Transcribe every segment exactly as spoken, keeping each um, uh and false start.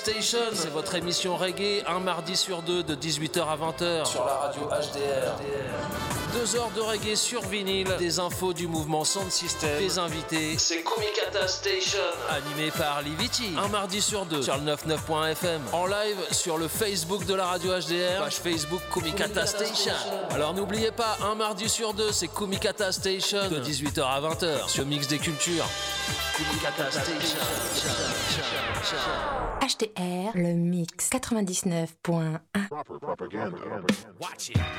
Station, c'est votre émission reggae, un mardi sur deux de dix-huit heures à vingt heures sur la radio H D R. Deux heures de reggae sur vinyle, des infos du mouvement Sound System, des invités. C'est Kumikata Station, animé par Liviti. Un mardi sur deux sur le quatre-vingt-neuf point F M. En live sur le Facebook de la radio H D R, page Facebook Kumikata Station. Alors n'oubliez pas, un mardi sur deux, c'est Kumikata Station de dix-huit heures à vingt heures sur Mix des Cultures. Kumikata Station. H D R, le mix quatre-vingt-dix-neuf point un. Proper propaganda. Watch it.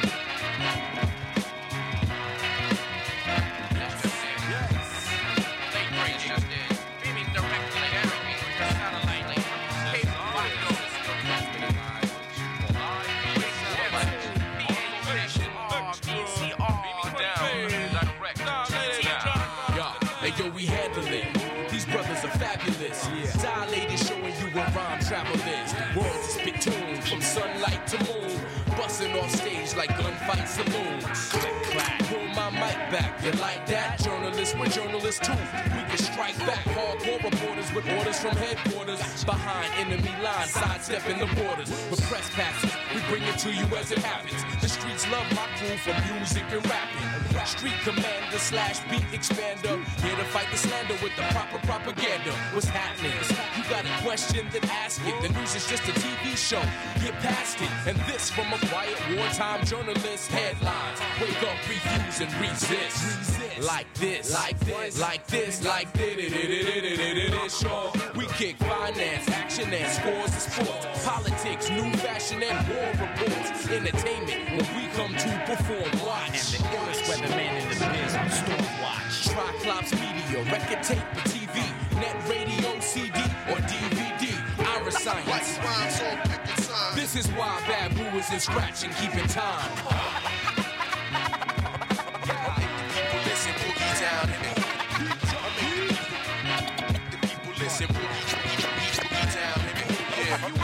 Yo, we handle it. These brothers are fabulous. Yeah. Dilated, showing you where rhyme travel is. Worlds is spit tuned from sunlight to moon. Busting off stage like gunfight saloons. Click, clack. Pull my mic back. You like that? Journalists, we're journalists too. We can strike back. Hardcore reporters with orders from headquarters. Behind enemy lines, sidestepping the borders. With press passes, we bring it to you as it happens. The streets love my crew for music and rapping. Street commander slash beat expander. Here to fight the slander with the proper propaganda. What's happening? You got a question, then ask it. The news is just a T V show. Get past it. And this from a quiet wartime journalist. Headlines. Wake up, refuse and resist. Like this, like this, like this, like this. Sure, we kick finance, action and scores of sports. Politics, new fashion and war reports. Entertainment when we come to perform. Watch. And the illest weatherman in the biz on Stormwatch. Triclops Media, record tape or T V, net radio, C D or D V D. Iris Science. This is why Bad Boo is in scratch and keeping time. People listen, boogie down in it. The people listen, boogie, boogie, boogie down in it. Yeah, you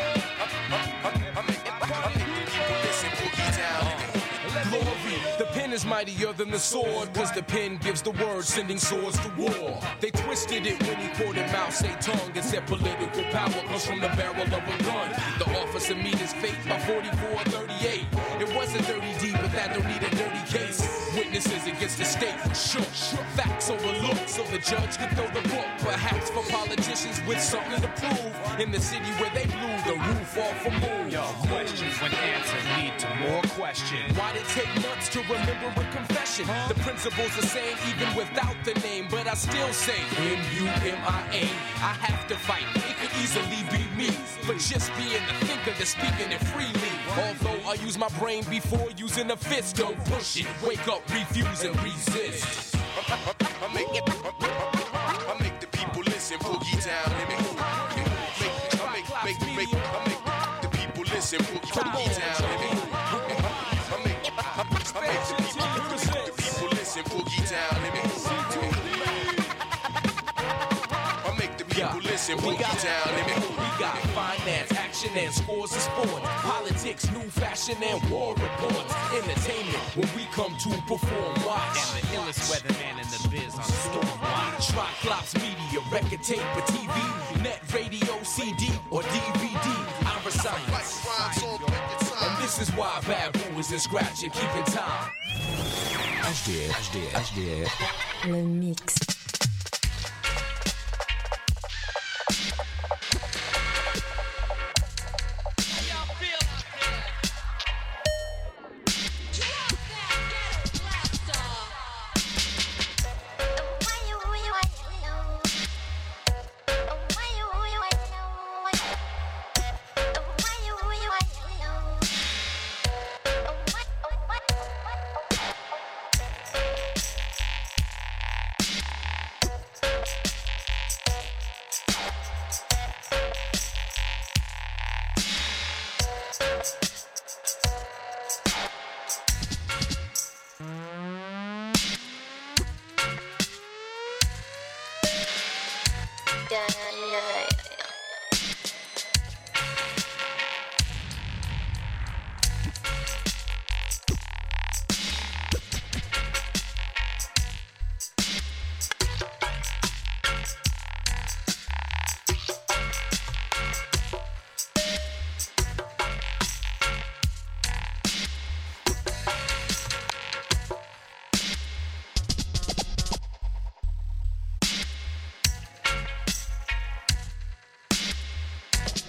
Glory, the pen is mightier than the sword, cause the pen gives the word, sending swords to war. They twisted it when he quoted Mao Zedong and said political power comes from the barrel of a gun. The officer meet his fate by forty-four thirty-eight. It wasn't dirty D, but that don't need a dirty case. Witnesses against the state were shook. Facts overlooked, so the judge could throw the book. Perhaps for politicians with something to prove. In the city where they blew the roof off a moon. Yo, questions when answers lead to more questions. Why'd it take months to remember a confession? Huh? The principle's the same even without the name, but I still say M U M I A. I have to fight, it could easily be me. But just being the thinker that's speaking it freely. Although I use my brain before using a fist, don't push it. Wake up, refuse and resist. I make, I make the people listen, boogie down, let me I make, make, make, I make the people listen, boogie down, let me I make, I make the people, the people listen, boogie down, let me I make the people listen, boogie down, let me we got finance, action and scores of sport. Politics, new fashion and war reports. Entertainment when we come to perform. Watch. And the illest weatherman in the biz on Stormwatch. Triclops Media, record tape or T V, net radio, C D or D V D. Iris Science. And this is why Bad Boo is in scratch and keeping time. H D R, H D R, H D R. Le mix.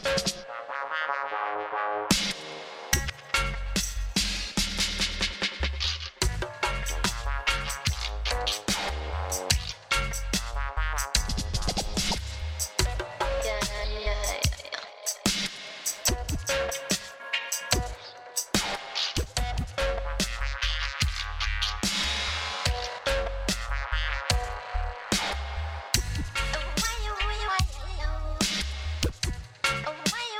Why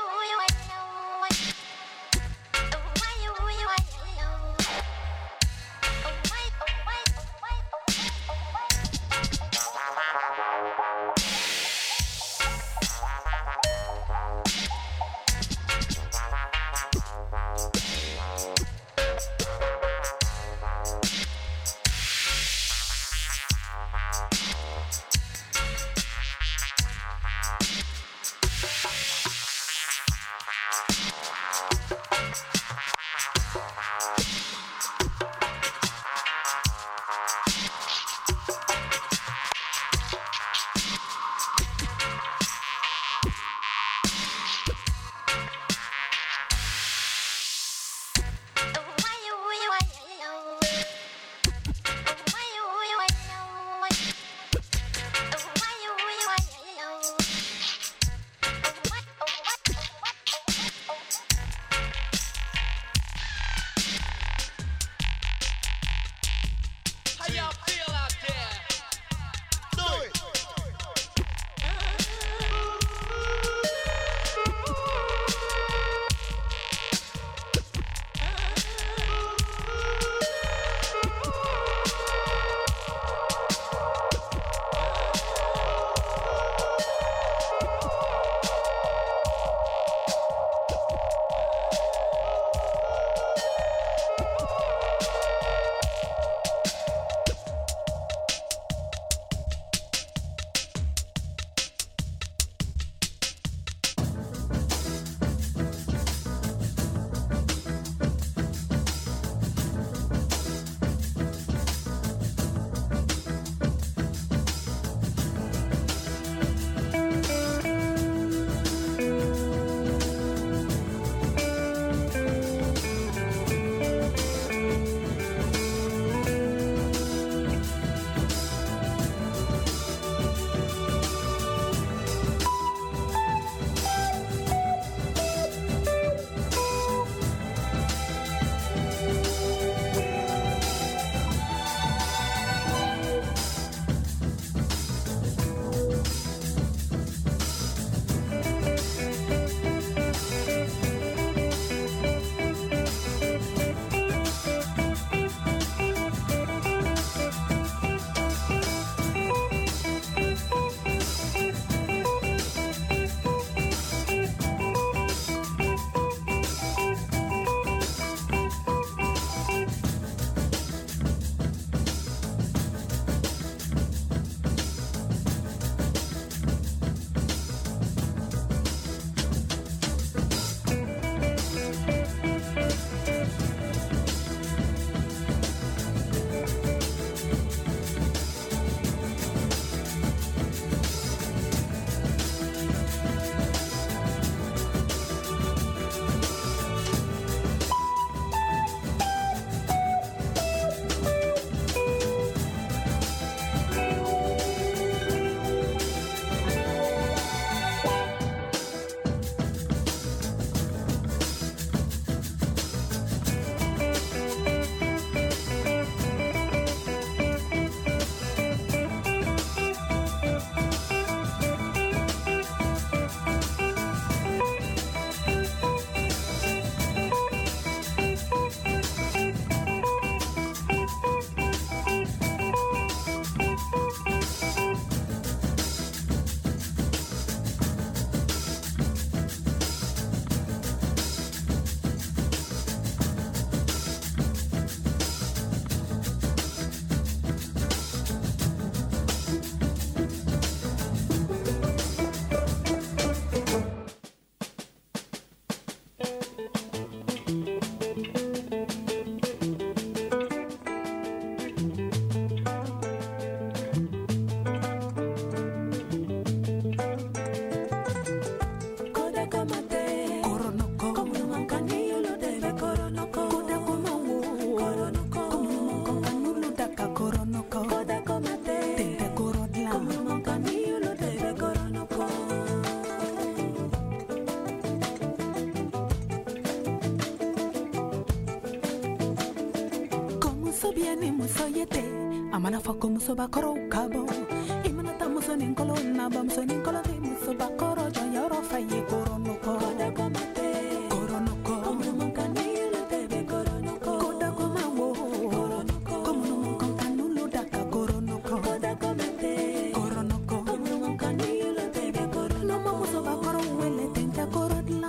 muso bieni muso yete amana fako muso bakoro kabo imana ta muso ninkolo naba muso ninkolo de muso bakoro jo yoro faye koronoko koda komate koronoko komuno mankanile tebe koronoko koda komawo koronoko komuno mankanulu daka koronoko koda komate koronoko komuno mankanile tebe koronoko no muso bakoro wele tenka korodla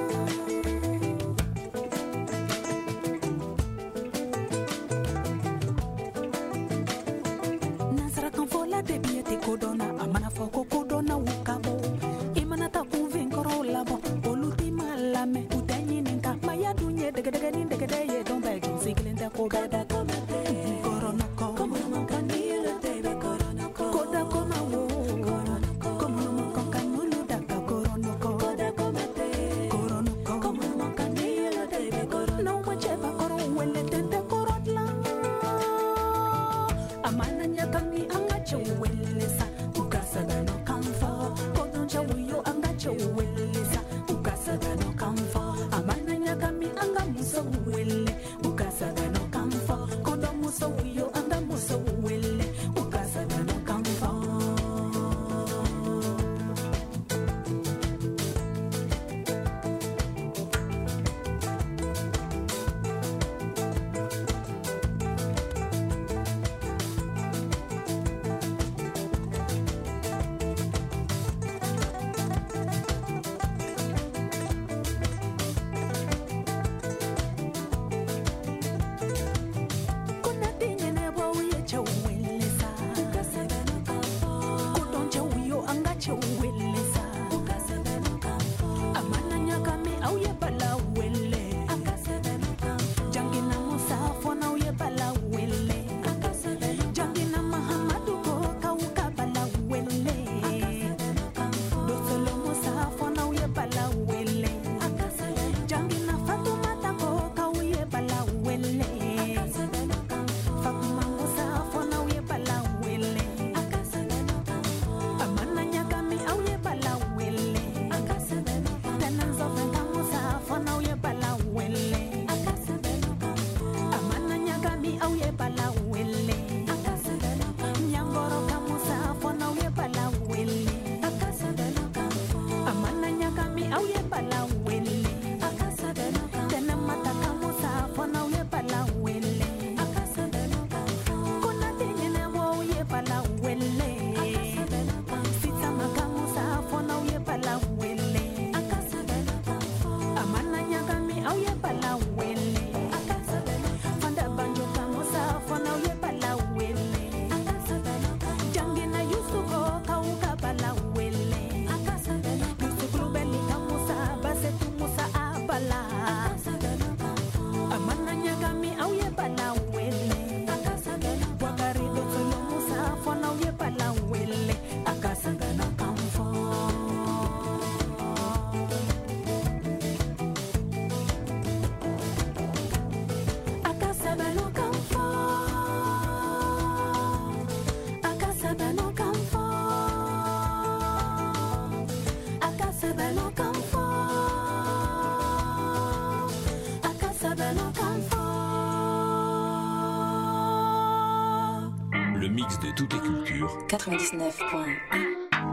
debiete kodona amana foko kodona ukabo imana ta kuvinkoro labo olutima lame utanyi ninka maya dunye dege dege ni dege dege don ba ju siglenta koda komate koronoko komuno mankanile tebe koronoko koda komawo koronoko komuno mankanulu daka koronoko koda komate koronoko komuno mankanile tebe koronoko no macheba koro wele tende korodla amana nyakami Welisa, ukasada no kamfa. Kodon chawiyo anga chawelisa, ukasada no kamfa. Amana nyakami anga muso wele, ukasada no kamfa. Kodon muso wiyo anga muso wele, ukasada no kamfa. Le mix de toutes les cultures. quatre-vingt-dix-neuf point un.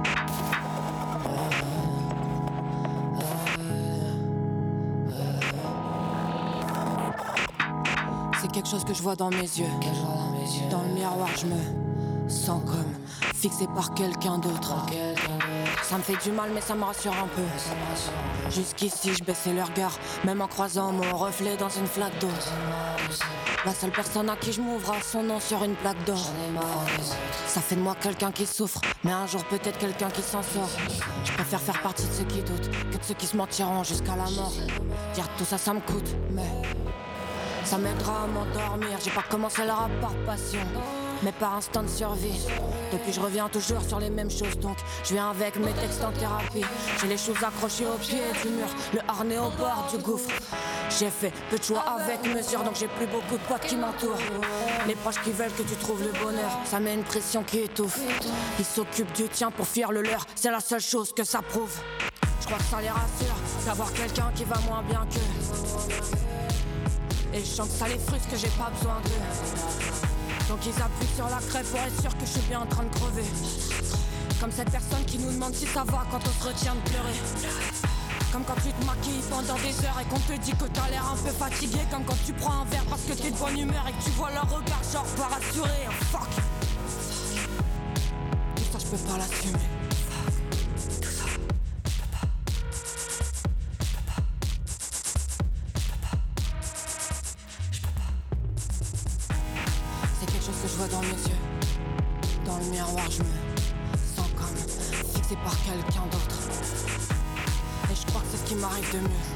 C'est quelque chose que je vois dans mes yeux. Dans le miroir, je me sens comme fixé par quelqu'un d'autre. Ça me fait du mal, mais ça me rassure un peu. Jusqu'ici, je baissais le regard, même en croisant mon reflet dans une flaque d'eau. La seule personne à qui je m'ouvre a son nom sur une plaque d'or. Ça fait de moi quelqu'un qui souffre, mais un jour peut-être quelqu'un qui s'en sort. Je préfère faire partie de ceux qui doutent que de ceux qui se mentiront jusqu'à la mort. Dire tout ça, ça me coûte, mais ça m'aidera à m'endormir. J'ai pas commencé le rap par passion, mais par instinct de survie. Depuis je reviens toujours sur les mêmes choses, donc je viens avec mes textes en thérapie. J'ai les choses accrochées au pied du mur, le harnais au bord du gouffre. J'ai fait peu de choix avec mesure, donc j'ai plus beaucoup de potes qui m'entourent. Les proches qui veulent que tu trouves le bonheur, ça met une pression qui étouffe. Ils s'occupent du tien pour fuir le leur, c'est la seule chose que ça prouve. Je crois que ça les rassure, d'avoir quelqu'un qui va moins bien qu'eux. Et je sens que ça les frustre, que j'ai pas besoin d'eux. Donc ils appuient sur la crève pour être sûr que je suis bien en train de crever. Comme cette personne qui nous demande si ça va quand on se retient de pleurer. Comme quand tu te maquilles pendant des heures et qu'on te dit que t'as l'air un peu fatigué. Comme quand tu prends un verre parce que t'es de bonne humeur et que tu vois leur regard genre pas rassuré. Oh, fuck. Tout ça je peux pas l'assumer. Tout ça, je peux pas. Je peux pas. Je peux pas. C'est quelque chose que je vois dans mes yeux. Dans le miroir je me sens comme fixé par quelqu'un d'autre. Et je crois que c'est ce qui m'arrive de mieux.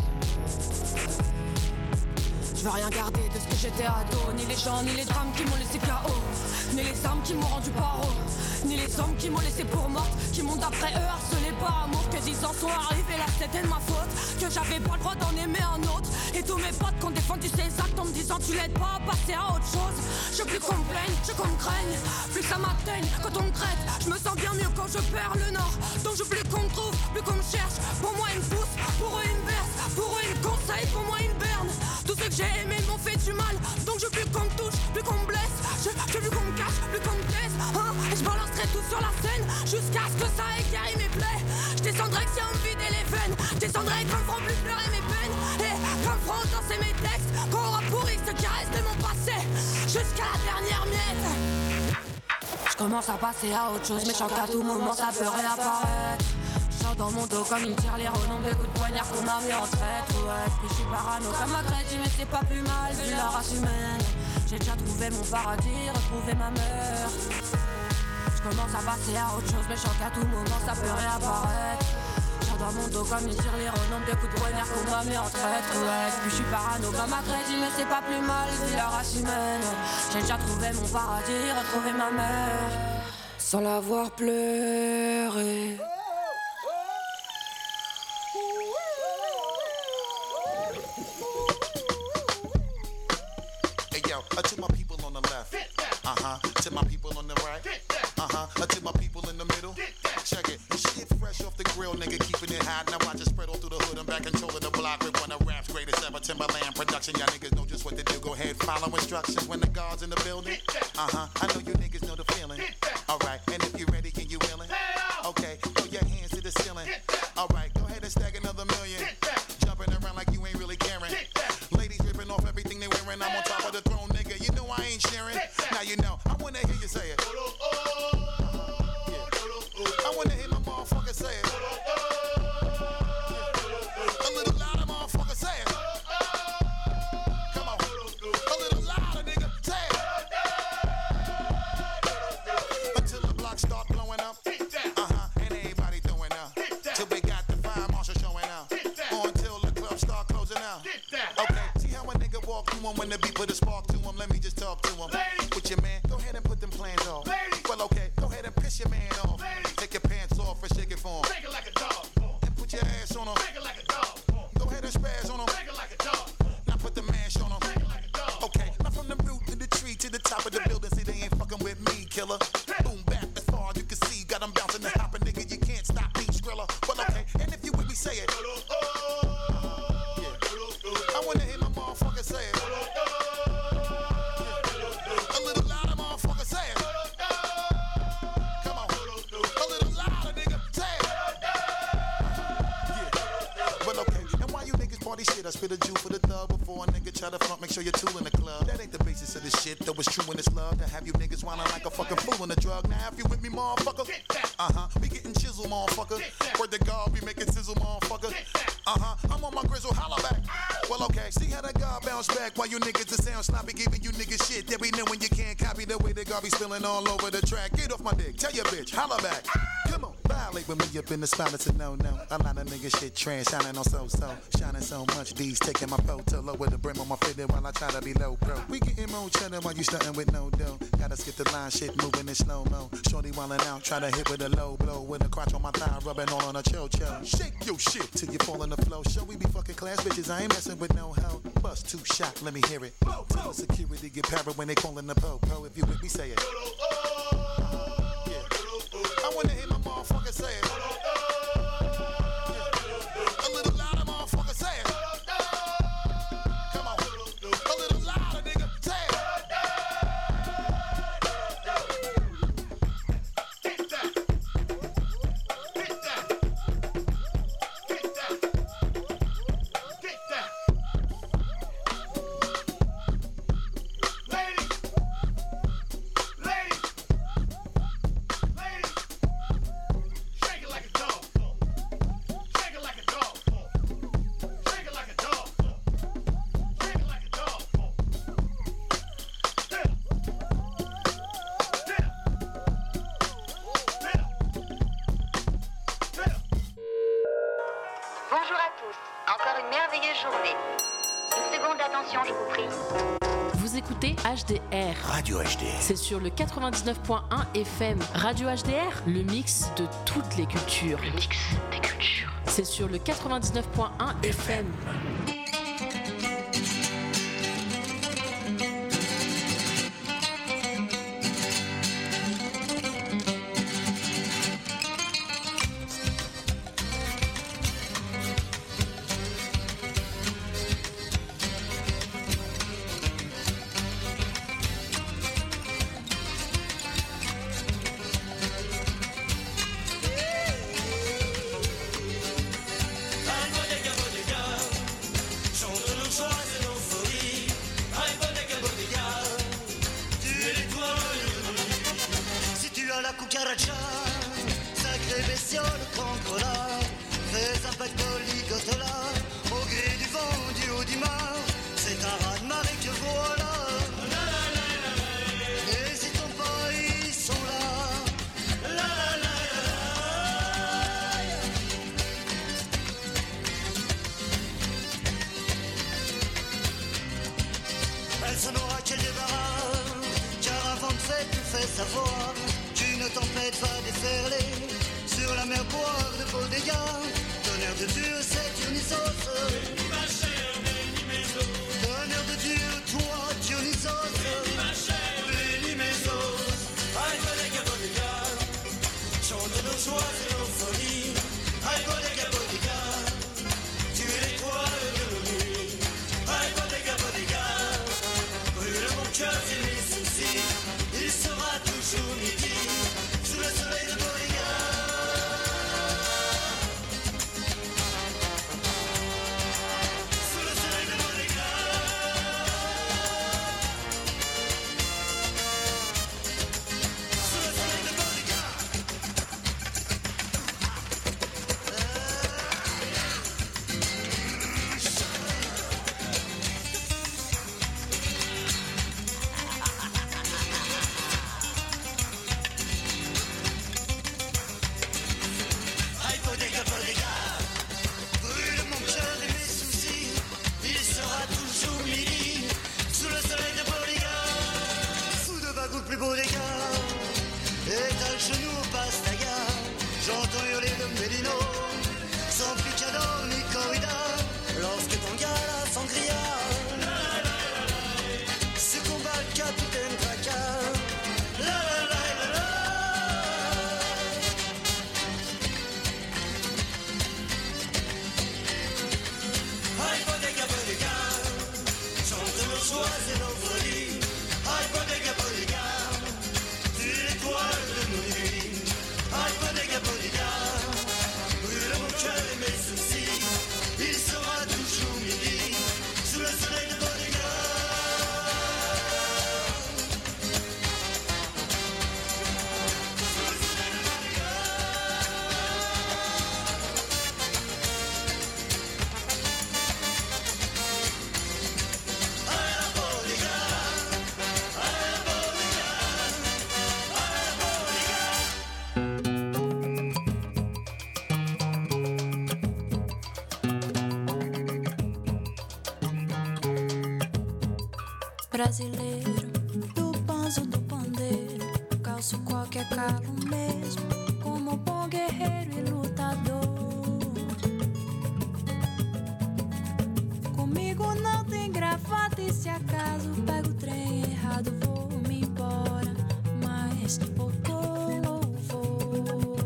Je veux rien garder de ce que j'étais ado. Ni les gens, ni les drames qui m'ont laissé K O. Ni les âmes qui m'ont rendu paro. Ni les hommes qui m'ont laissé pour morte. Qui m'ont d'après eux harcelé par amour. Que dix ans sont arrivés là c'était de ma faute. Que j'avais pas le droit d'en aimer un autre. Et tous mes potes qui ont défendu ces actes en me disant tu l'aides pas à passer à autre chose. Je veux plus qu'on me plaigne, je veux qu'on me craigne. Plus ça m'atteigne quand on me traite. Je me sens bien mieux quand je perds le nord. Donc je veux plus qu'on me trouve, plus qu'on me cherche. Pour moi une pousse, pour eux une berce. Pour eux une conseil, pour moi une berne. Tous ceux que j'ai aimés m'ont fait du mal. Donc je veux plus qu'on me touche, plus qu'on me blesse. Je, je veux plus qu'on me cache, plus qu'on me taise, hein. Et je balancerai tout sur la scène jusqu'à ce que ça ait guéri mes plaies. Je descendrai que si on me vidait les veines. Je descendrai qu'on me fera plus pleurer mes peines. Et qu'on me fera danser mes textes. Qu'on aura pourri ce qui reste de mon passé. Jusqu'à la dernière miette. Je commence à passer à autre chose. Mais je sens qu'à tout moment ça peut réapparaître. Dans mon dos comme il tire les renoms de coups de poignard qu'on m'a mis en traite. Ouais, puis je suis parano comme ma crédit mais c'est pas plus mal vu la race humaine. J'ai déjà trouvé mon paradis, retrouvé ma mère. Je commence à passer à autre chose mais je sens qu'à tout moment ça peut réapparaître. Genre dans mon dos comme il tire les renoms de coups de poignard qu'on m'a mis en traite. Ouais, puis je suis parano comme ma crédit mais c'est pas plus mal vu la race humaine. J'ai déjà trouvé mon paradis, retrouvé ma mère. Sans l'avoir pleuré. Uh, to my people on the left, uh-huh, to my people on the right, uh-huh, uh, to my people in the middle, check it, shit fresh off the grill, nigga, keeping it hot, now watch it spread all through the hood, I'm back control of the block with one of rap's greatest ever, Timberland production, y'all niggas know just what to do, go ahead, follow instructions when the guard's in the building, uh-huh, I know you niggas know the feeling, alright, and if you ready, can you willing, okay, throw your hands to the ceiling, alright, go ahead and stack another million, jumping around like you ain't really caring, ladies ripping off everything they wearing, I'm on top of the throne, nigga. You know I ain't sharing. Now you know. I wanna hear you say it. Yeah. I wanna hear my motherfucker say it. A little louder, motherfucker, say it. Come on. A little louder, nigga, say it. Until the blocks start blowing up. Uh-huh. And everybody throwing up. Till we got the fire marshal showing up. Or until the club start closing out. Okay. See how a nigga walk through 'em when the beat put a spark to him. Let me just talk to him. Ladies. With your man, go ahead and put them plans off. Ladies. Well, okay, go ahead and piss your man off. Ladies. Take your pants off and shake it for him. Shake it like a dog. And put your ass on him. Shake it like a dog. Go ahead and spaz on him. Shake it like a dog. Now put the mash on him. Shake it like a dog. Okay, now from the root to the tree to the top of the building. See, they ain't fucking with me, killer. Boom, back as far as you can see. Got them bouncing and hopping, nigga. You can't stop me, Skrilla. Well, okay, and if you with me, say it. Yeah. I wanna hear my motherfucker say it. Shit, I spit a Jew for the thug before a nigga try to front. Make sure you're two in the club. That ain't the basis of this shit, though it's true when it's love. To have you niggas whining like a fucking fool on the drug. Now if you with me, motherfucker, uh huh, we getting chisel, motherfucker. Word to God, we making sizzle, motherfucker. Uh huh, I'm on my grizzle, holla back. Well, okay, see how that God bounce back while you niggas the sound sloppy, giving you niggas shit that we know when you can't copy the way the God be spilling all over the track. Get off my dick, tell your bitch, holla back. Come on, violate with me up in the spot, it's a no no. A lot of niggas shit trash, shining on so so, shining so much. These taking my photo lower the brim on my fitted while I try to be low pro. We getting more cheddar while you stunting with no dough. Gotta skip the line, shit moving in slow mo. Shorty wildin' out, try to hit with a low blow with a crotch on my thigh, rubbing all on a cho cho. Shake your shit till you fall on the floor. Show we be fucking class bitches, I ain't messing with no hoe. Bust two shot, let me hear it. Tell the security get para when they callin' the po po. If you with me, say it. Yeah. I wanna hear my motherfucker say it. Yeah. A little louder, motherfucker, say it. Come on. Bonjour à tous, encore une merveilleuse journée. Une seconde d'attention, je vous prie. Vous écoutez H D R. Radio H D R. C'est sur le quatre-vingt-dix-neuf point un F M. Radio H D R, le mix de toutes les cultures. Le mix des cultures. C'est sur le quatre-vingt-dix-neuf point un F M. Brasileiro, do banzo do pandeiro, calço qualquer calo mesmo, como bom guerreiro e lutador. Comigo não tem gravata e se acaso pego o trem errado vou-me embora, mas vou com louvor.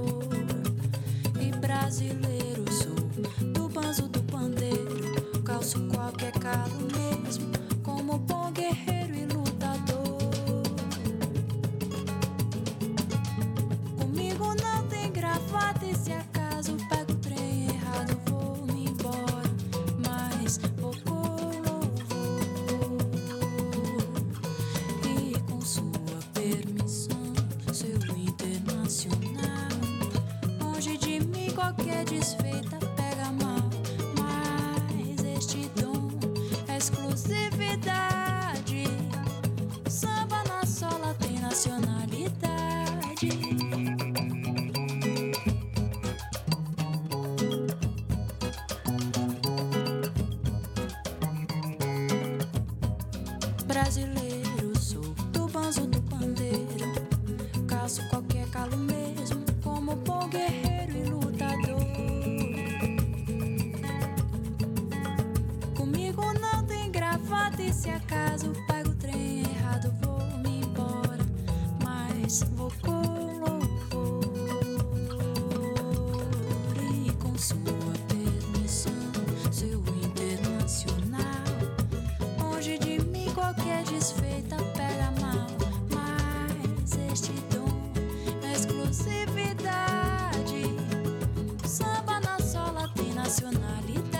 E brasileiro sou, do banzo do pandeiro, calço qualquer calo mesmo, como bom guerreiro e lutador. Comigo não tem gravata e se acaso pego o trem errado vou-me embora, mas vou com louvor. E com sua permissão, seu internacional, longe de mim qualquer desfeita pega mal, mas este dom é exclusividade. Samba na sola tem nacionalidade. Brasileiro, sou do banzo do pandeiro. Caço qualquer calo mesmo, como bom guerreiro e lutador. Comigo não tem gravata e se acaso pego o trem errado vou me embora. Mas vou com louvor e com sua permissão, seu internacional. Longe de mim qualquer desfeita pega mal, mas este dom é exclusividade. Samba na sola tem nacionalidade.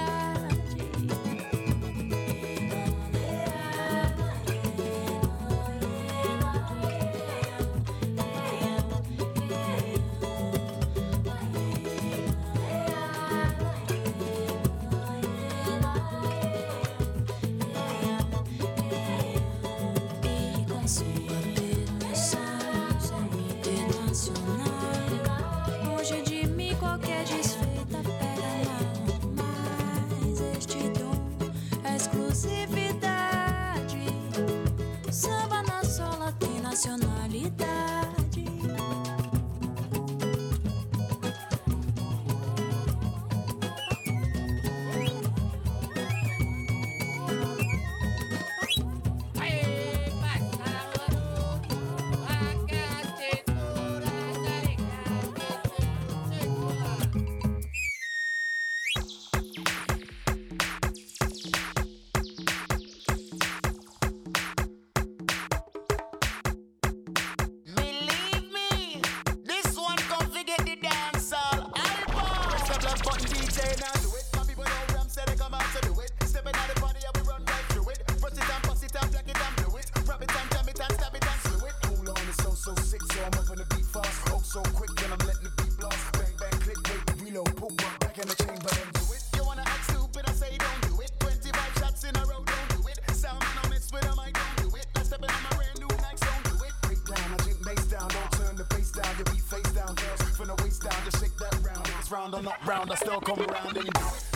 E com sua permissão, seu internacional. Longe de mim qualquer desfeita pega mal, mas este dom é exclusividade. Samba na sola tem nacionalidade. Believe me, this one come to get the dance all. Press the plus button, D J, now do it. My people know Ram said they come out to do it. Stepping out the party, yeah, we run right through it. Brush it and pass it and black it and blue it. Rub it and jam it and stab it and slew it. Hold on, it's so, so sick, so I'm up on the beat fast. Oh, so quick, when I'm letting the beat blast. Bang, bang, click, wait, reload, put one back in the chamber, then do it. You wanna act stupid, I say don't do it. twenty-five shots in a row, don't do it. Sound man, I mess with them, I don't do it. I step in on my brand new Nikes, don't do it. Break down, I drink bass down, don't turn the bass down. You beat face down, girls, from the waist down, just shake that round. If it's round or not round, I still come around and you do it.